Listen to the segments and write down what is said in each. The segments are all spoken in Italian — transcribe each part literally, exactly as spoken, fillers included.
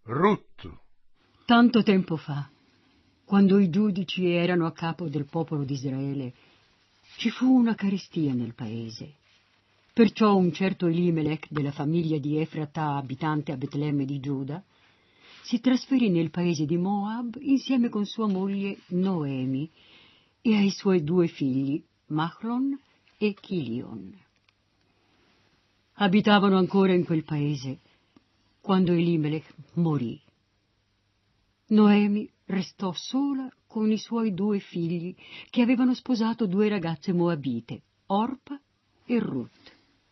Ruth. Tanto tempo fa, quando i giudici erano a capo del popolo di Israele, ci fu una carestia nel paese. Perciò un certo Elimelech della famiglia di Efrata, abitante a Betlemme di Giuda, si trasferì nel paese di Moab insieme con sua moglie Noemi e ai suoi due figli, Machlon e Chilion. Abitavano ancora in quel paese quando Elimelech morì. Noemi restò sola con i suoi due figli che avevano sposato due ragazze moabite, Orpa e Ruth.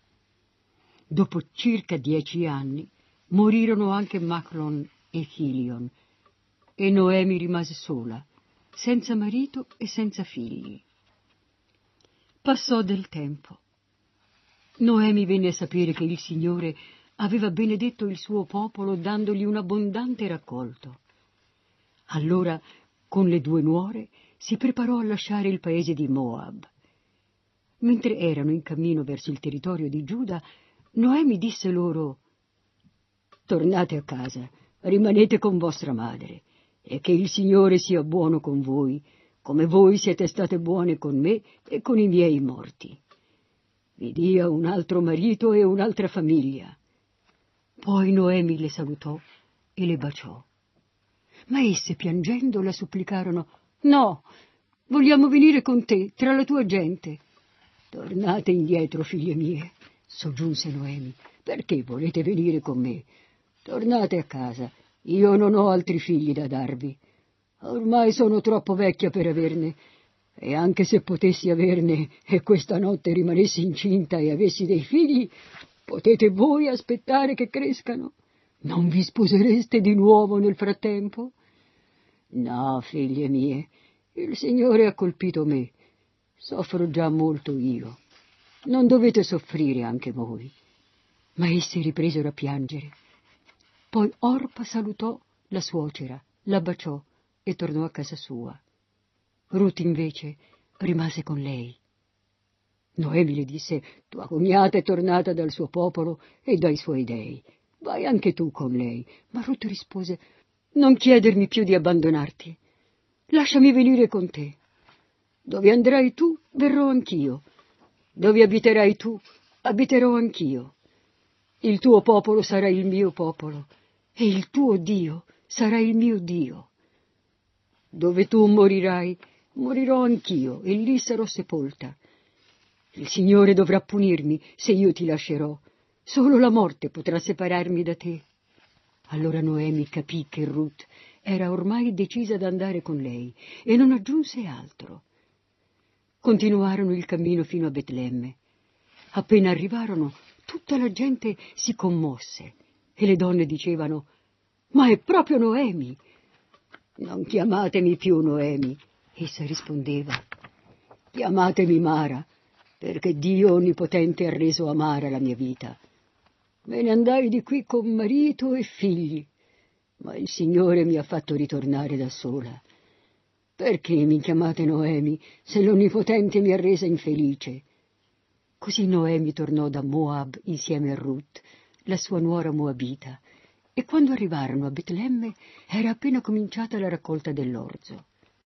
Dopo circa dieci anni morirono anche Machlon e Chilion e Noemi rimase sola, senza marito e senza figli. Passò del tempo. Noemi venne a sapere che il Signore aveva benedetto il suo popolo dandogli un abbondante raccolto. Allora, con le due nuore, si preparò a lasciare il paese di Moab. Mentre erano in cammino verso il territorio di Giuda, Noemi disse loro: «Tornate a casa, rimanete con vostra madre, e che il Signore sia buono con voi, come voi siete state buone con me e con i miei morti. Vi dia un altro marito e un'altra famiglia». Poi Noemi le salutò e le baciò. Ma esse, piangendo, la supplicarono: «No, vogliamo venire con te, tra la tua gente». «Tornate indietro, figlie mie», soggiunse Noemi, «perché volete venire con me? Tornate a casa, io non ho altri figli da darvi. Ormai sono troppo vecchia per averne, e anche se potessi averne e questa notte rimanessi incinta e avessi dei figli, potete voi aspettare che crescano? Non vi sposereste di nuovo nel frattempo?» «No, figlie mie, il Signore ha colpito me. Soffro già molto io. Non dovete soffrire anche voi». Ma essi ripresero a piangere. Poi Orpa salutò la suocera, la baciò e tornò a casa sua. Ruth invece rimase con lei. Noemi le disse: «Tua cognata è tornata dal suo popolo e dai suoi dei. Vai anche tu con lei». Ma Ruth rispose: «Non chiedermi più di abbandonarti. Lasciami venire con te. Dove andrai tu, verrò anch'io. Dove abiterai tu, abiterò anch'io. Il tuo popolo sarà il mio popolo, e il tuo Dio sarà il mio Dio. Dove tu morirai, morirò anch'io, e lì sarò sepolta. Il Signore dovrà punirmi se io ti lascerò. Solo la morte potrà separarmi da te». Allora Noemi capì che Ruth era ormai decisa ad andare con lei e non aggiunse altro. Continuarono il cammino fino a Betlemme. Appena arrivarono, tutta la gente si commosse e le donne dicevano: «Ma è proprio Noemi!» «Non chiamatemi più Noemi», essa rispondeva. «Chiamatemi Mara, perché Dio Onnipotente ha reso amara la mia vita. Me ne andai di qui con marito e figli, ma il Signore mi ha fatto ritornare da sola. Perché mi chiamate Noemi, se l'Onnipotente mi ha resa infelice?» Così Noemi tornò da Moab insieme a Ruth, la sua nuora moabita, e quando arrivarono a Betlemme era appena cominciata la raccolta dell'orzo.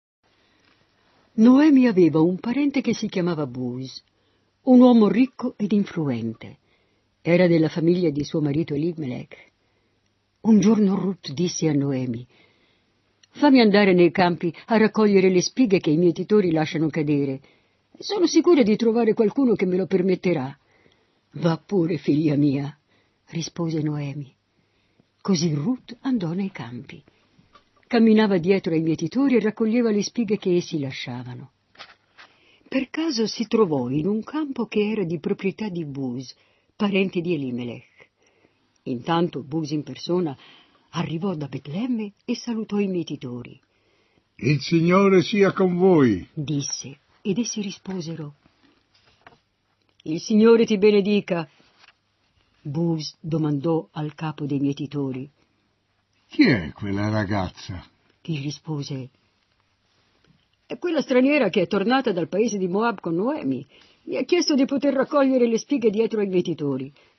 Noemi aveva un parente che si chiamava Buz, un uomo ricco ed influente. Era della famiglia di suo marito Elimelech. Un giorno Ruth disse a Noemi: «Fammi andare nei campi a raccogliere le spighe che i mietitori lasciano cadere. Sono sicura di trovare qualcuno che me lo permetterà». «Va pure, figlia mia», rispose Noemi. Così Ruth andò nei campi. Camminava dietro ai mietitori e raccoglieva le spighe che essi lasciavano. Per caso si trovò in un campo che era di proprietà di Buz, parente di Elimelech. Intanto Buz in persona arrivò da Betlemme e salutò i mietitori. «Il Signore sia con voi», disse, ed essi risposero: «Il Signore ti benedica». Buz domandò al capo dei mietitori: «Chi è quella ragazza?» Gli rispose: «È quella straniera che è tornata dal paese di Moab con Noemi. Mi ha chiesto di poter raccogliere le spighe dietro ai mietitori.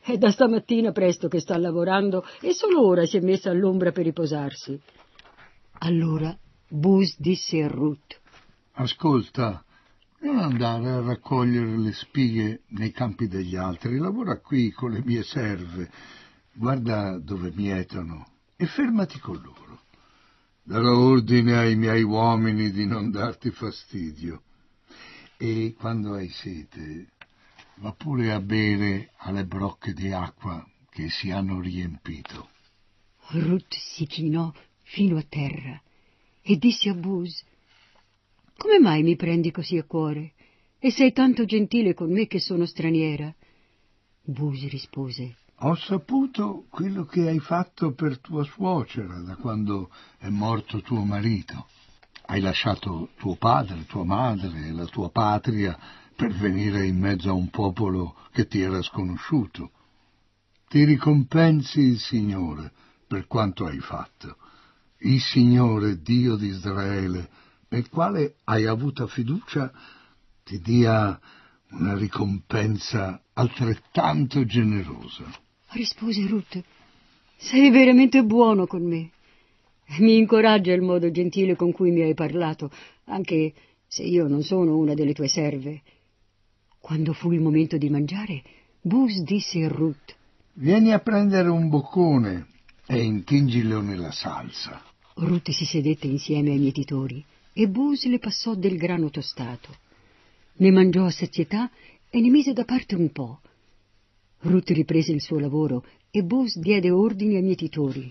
È da stamattina presto che sta lavorando e solo ora si è messa all'ombra per riposarsi. Allora Buz disse a Ruth: Ascolta, non andare a raccogliere le spighe nei campi degli altri, lavora qui con le mie serve, guarda dove mietono e fermati con loro. Darò ordine ai miei uomini di non darti fastidio. E quando hai sete, va pure a bere alle brocche di acqua che si hanno riempito. Ruth si chinò fino a terra e disse a Buz: come mai mi prendi così a cuore? E sei tanto gentile con me che sono straniera. Buz rispose: ho saputo quello che hai fatto per tua suocera da quando è morto tuo marito. Hai lasciato tuo padre, tua madre e la tua patria per venire in mezzo a un popolo che ti era sconosciuto. Ti ricompensi il Signore per quanto hai fatto. Il Signore, Dio di Israele, nel quale hai avuta fiducia, ti dia una ricompensa altrettanto generosa. Rispose Ruth: sei veramente buono con me. Mi incoraggia il modo gentile con cui mi hai parlato, anche se io non sono una delle tue serve. Quando fu il momento di mangiare, Buz disse a Ruth: vieni a prendere un boccone e intingilo nella salsa. Ruth si sedette insieme ai mietitori e Buz le passò del grano tostato. Ne mangiò a sazietà e ne mise da parte un po'. Ruth riprese il suo lavoro e Buz diede ordini ai mietitori: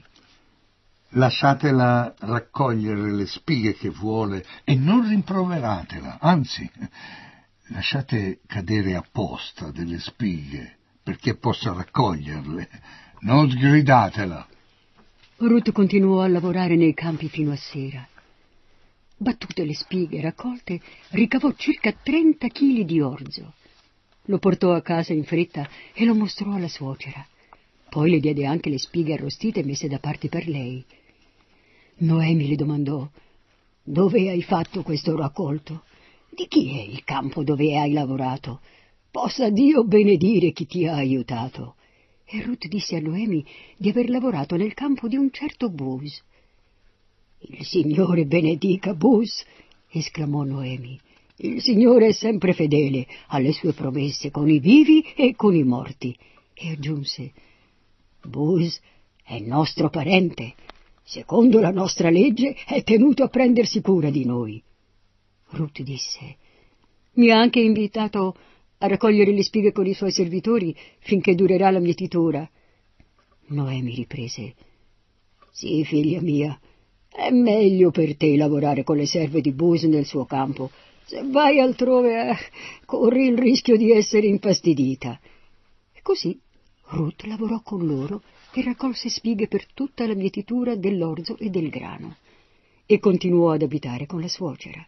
lasciatela raccogliere le spighe che vuole e non rimproveratela, anzi, lasciate cadere apposta delle spighe perché possa raccoglierle, non sgridatela. Ruth continuò a lavorare nei campi fino a sera. Battute le spighe raccolte, ricavò circa trenta chili di orzo. Lo portò a casa in fretta e lo mostrò alla suocera. Poi le diede anche le spighe arrostite messe da parte per lei. Noemi le domandò: dove hai fatto questo raccolto? Di chi è il campo dove hai lavorato? Possa Dio benedire chi ti ha aiutato. E Ruth disse a Noemi di aver lavorato nel campo di un certo Buz. Il Signore benedica Buz, esclamò Noemi. Il Signore è sempre fedele alle sue promesse con i vivi e con i morti. E aggiunse: Buz è nostro parente. Secondo la nostra legge è tenuto a prendersi cura di noi. Ruth disse: mi ha anche invitato a raccogliere le spighe con i suoi servitori finché durerà la mietitura. Noemi riprese: sì, figlia mia, è meglio per te lavorare con le serve di Buz nel suo campo. Se vai altrove, eh, corri il rischio di essere infastidita. E così Ruth lavorò con loro e raccolse spighe per tutta la mietitura dell'orzo e del grano, e continuò ad abitare con la suocera.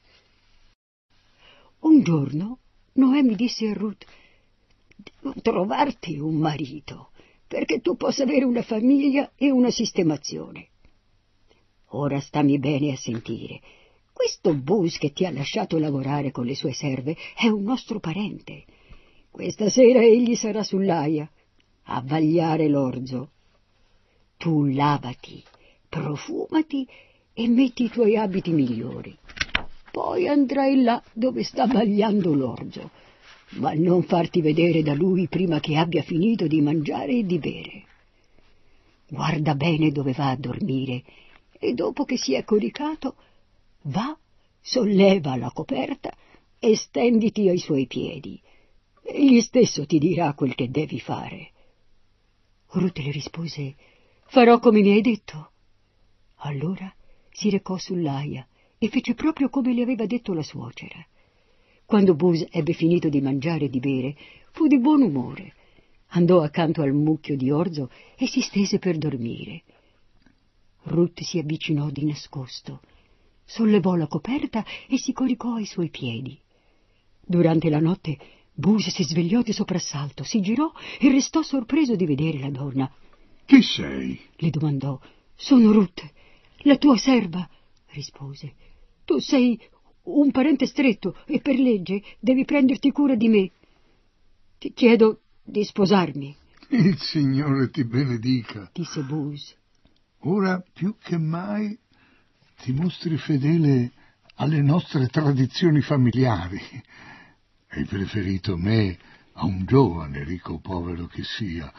Un giorno Noemi disse a Ruth: devo trovarti un marito, perché tu possa avere una famiglia e una sistemazione. Ora stammi bene a sentire. Questo Buz che ti ha lasciato lavorare con le sue serve è un nostro parente. Questa sera egli sarà sull'aia a vagliare l'orzo. Tu lavati, profumati e metti i tuoi abiti migliori. Poi andrai là dove sta vagliando l'orzo, ma non farti vedere da lui prima che abbia finito di mangiare e di bere. Guarda bene dove va a dormire e dopo che si è coricato, va, solleva la coperta e stenditi ai suoi piedi. Egli stesso ti dirà quel che devi fare. Ruth le rispose: farò come mi hai detto. Allora si recò sull'aia e fece proprio come le aveva detto la suocera. Quando Buz ebbe finito di mangiare e di bere, fu di buon umore. Andò accanto al mucchio di orzo e si stese per dormire. Ruth si avvicinò di nascosto, sollevò la coperta e si coricò ai suoi piedi. Durante la notte Buz si svegliò di soprassalto, si girò e restò sorpreso di vedere la donna. «Chi sei?» le domandò. «Sono Ruth, la tua serva», rispose. «Tu sei un parente stretto e per legge devi prenderti cura di me. Ti chiedo di sposarmi». Il Signore ti benedica, disse Booz. Ora più che mai ti mostri fedele alle nostre tradizioni familiari. Hai preferito me a un giovane, ricco o povero che sia.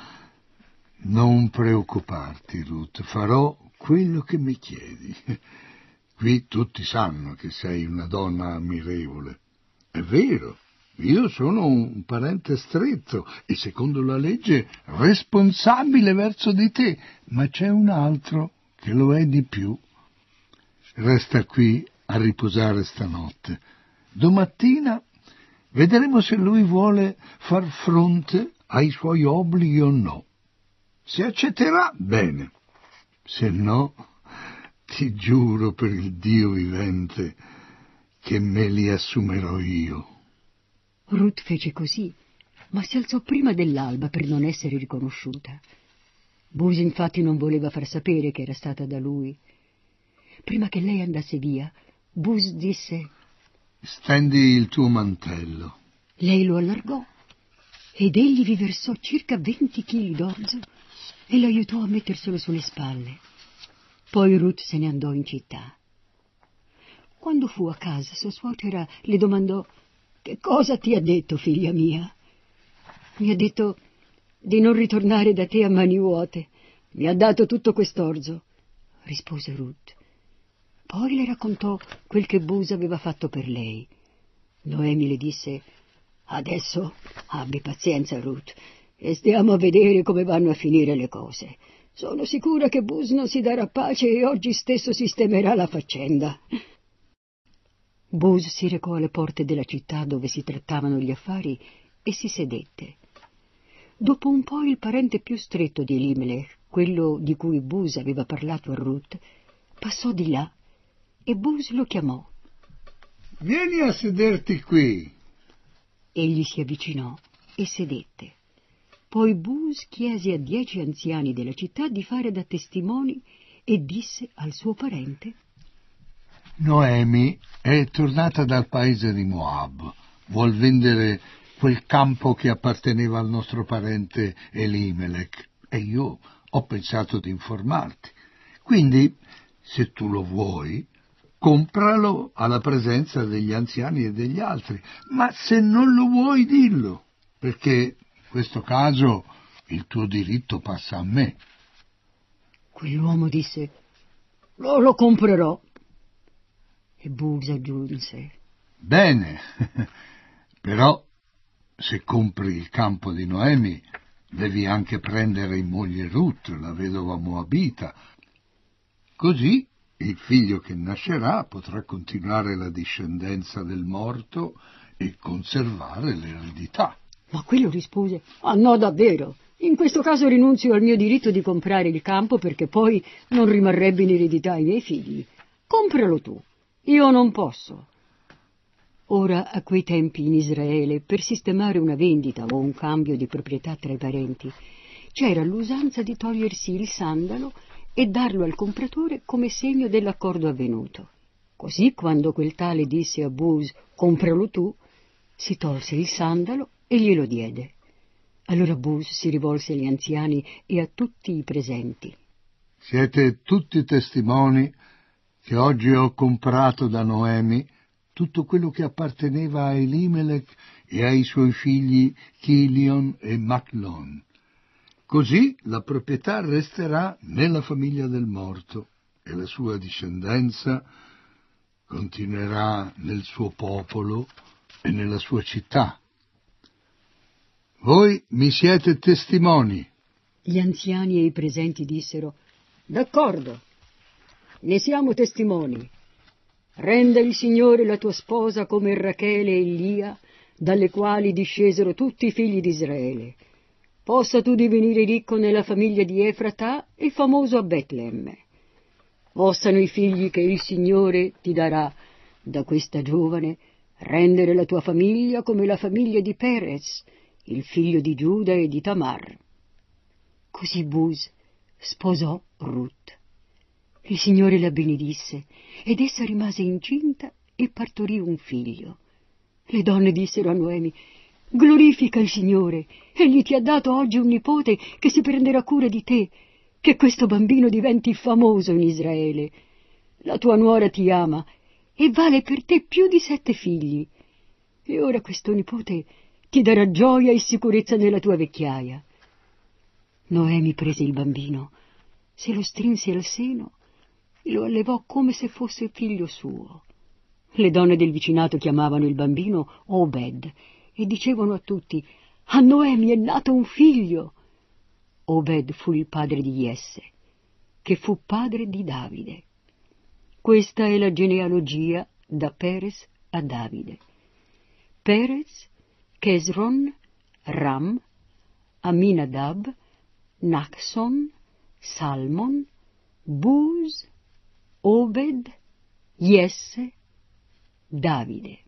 Non preoccuparti, Ruth, farò quello che mi chiedi. Qui tutti sanno che sei una donna ammirevole. È vero, io sono un parente stretto e secondo la legge responsabile verso di te, ma c'è un altro che lo è di più. Resta qui a riposare stanotte. Domattina vedremo se lui vuole far fronte ai suoi obblighi o no. Se accetterà, bene. Se no, ti giuro per il Dio vivente che me li assumerò io. Ruth fece così, ma si alzò prima dell'alba per non essere riconosciuta. Booz infatti non voleva far sapere che era stata da lui. Prima che lei andasse via, Booz disse: «Stendi il tuo mantello». Lei lo allargò ed egli vi versò circa venti chili d'orzo e l'aiutò a metterselo sulle spalle. Poi Ruth se ne andò in città. Quando fu a casa, sua suocera le domandò: «Che cosa ti ha detto, figlia mia?» «Mi ha detto di non ritornare da te a mani vuote. Mi ha dato tutto quest'orzo», rispose Ruth. Poi le raccontò quel che Booz aveva fatto per lei. Noemi le disse: «Adesso abbi pazienza, Ruth, e stiamo a vedere come vanno a finire le cose. Sono sicura che Booz non si darà pace e oggi stesso sistemerà la faccenda». Booz si recò alle porte della città dove si trattavano gli affari e si sedette. Dopo un po' il parente più stretto di Elimelech, quello di cui Booz aveva parlato a Ruth, passò di là e Booz lo chiamò. «Vieni a sederti qui». Egli si avvicinò e sedette. Poi Booz chiese a dieci anziani della città di fare da testimoni e disse al suo parente: «Noemi è tornata dal paese di Moab. Vuol vendere quel campo che apparteneva al nostro parente Elimelech e io ho pensato di informarti. Quindi, se tu lo vuoi, compralo alla presenza degli anziani e degli altri, ma se non lo vuoi dillo, perché in questo caso il tuo diritto passa a me». Quell'uomo disse: «Lo, lo comprerò». E Booz aggiunse: «Bene, però se compri il campo di Noemi devi anche prendere in moglie Ruth, la vedova moabita. Così il figlio che nascerà potrà continuare la discendenza del morto e conservare l'eredità». Ma quello rispose: «Ah no, davvero, in questo caso rinunzio al mio diritto di comprare il campo perché poi non rimarrebbe in eredità ai miei figli. Compralo tu, io non posso». Ora, a quei tempi in Israele, per sistemare una vendita o un cambio di proprietà tra i parenti, c'era l'usanza di togliersi il sandalo e darlo al compratore come segno dell'accordo avvenuto. Così, quando quel tale disse a Booz: «Compralo tu», si tolse il sandalo e glielo diede. Allora Booz si rivolse agli anziani e a tutti i presenti: «Siete tutti testimoni che oggi ho comprato da Noemi tutto quello che apparteneva a Elimelech e ai suoi figli Chilion e Machlon. Così la proprietà resterà nella famiglia del morto e la sua discendenza continuerà nel suo popolo e nella sua città. Voi mi siete testimoni». Gli anziani e i presenti dissero: «D'accordo, ne siamo testimoni. Renda il Signore la tua sposa come Rachele e Lia, dalle quali discesero tutti i figli di Israele. Possa tu divenire ricco nella famiglia di Efratà e famoso a Betlemme. Possano i figli che il Signore ti darà da questa giovane rendere la tua famiglia come la famiglia di Perez, il figlio di Giuda e di Tamar». Così Booz sposò Ruth. Il Signore la benedisse ed essa rimase incinta e partorì un figlio. Le donne dissero a Noemi: glorifica il Signore. Egli ti ha dato oggi un nipote che si prenderà cura di te, che questo bambino diventi famoso in Israele. La tua nuora ti ama e vale per te più di sette figli. E ora questo nipote ti darà gioia e sicurezza nella tua vecchiaia. Noemi prese il bambino, se lo strinse al seno e lo allevò come se fosse figlio suo. Le donne del vicinato chiamavano il bambino Obed e dicevano a tutti: a Noemi è nato un figlio. Obed fu il padre di Jesse, che fu padre di Davide. Questa è la genealogia da Perez a Davide. Perez, Chesron, Ram, Aminadab, Nachson, Salmon, Buz, Obed, Jesse, Davide.